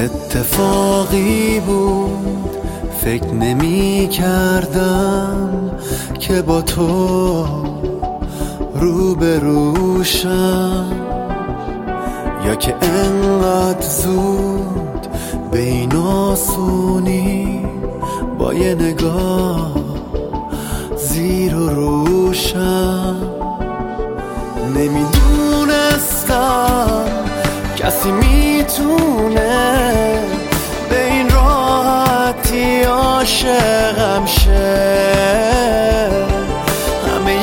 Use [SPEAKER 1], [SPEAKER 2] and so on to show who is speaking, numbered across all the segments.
[SPEAKER 1] اتفاقی بود، فکر نمی کردم که با تو روبروشم، یا که انقدر زود به این آسونی با یه نگاه زیر و روشم. نمیدونستم کسی میتونه به این راحتی عاشقم شه، همه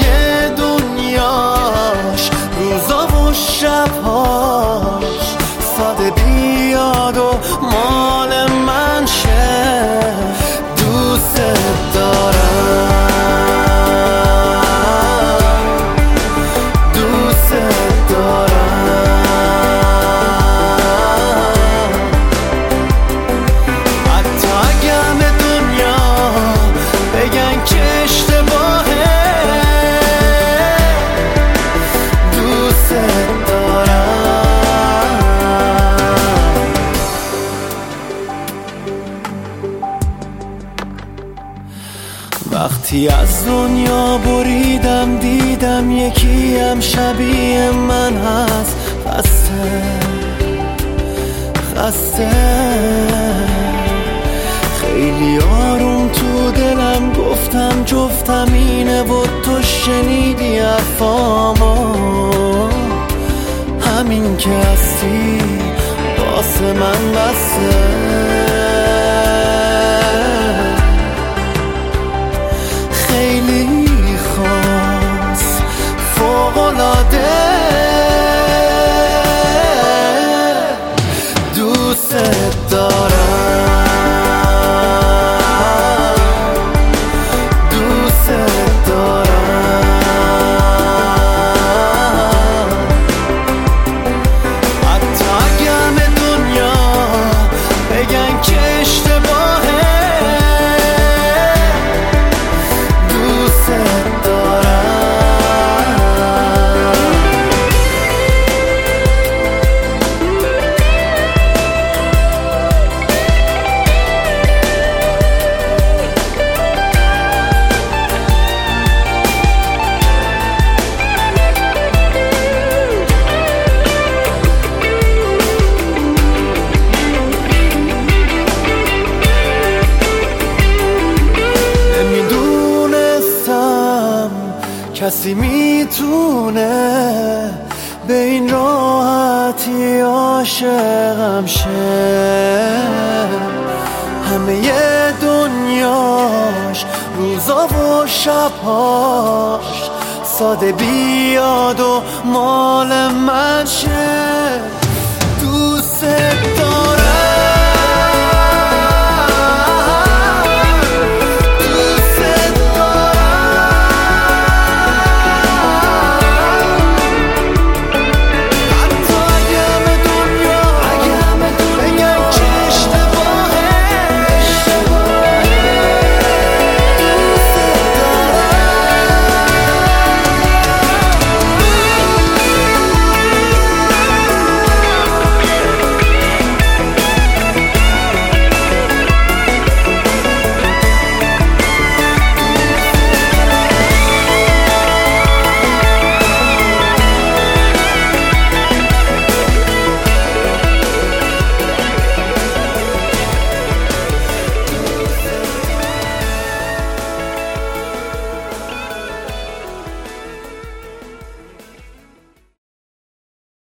[SPEAKER 1] دنیاش روزا و شبهاش ساده بیاد و مال من شه. دوست دارم، دوست دارم، حتی اگر به دنیا بگن که اشتباهه. دوست دارم. وقتی از دنیا بریدم دیدم یکی هم شبیه من هست، خسته خیلی آروم تو دلم گفتم جفتم اینه و تو شنیدی حرفامو. همین که هستی واسه من بسه، خیلی خاص فوق‌العاده. دوست دارم، دوست دارم، حتی اگر به دنیا بگن که اشتباهه. دوست دارم. کسی میتونه به این راحتی عاشقم شه، همه دنیاش روزا و شبهاش ساده بیاد و مال من شه. دوست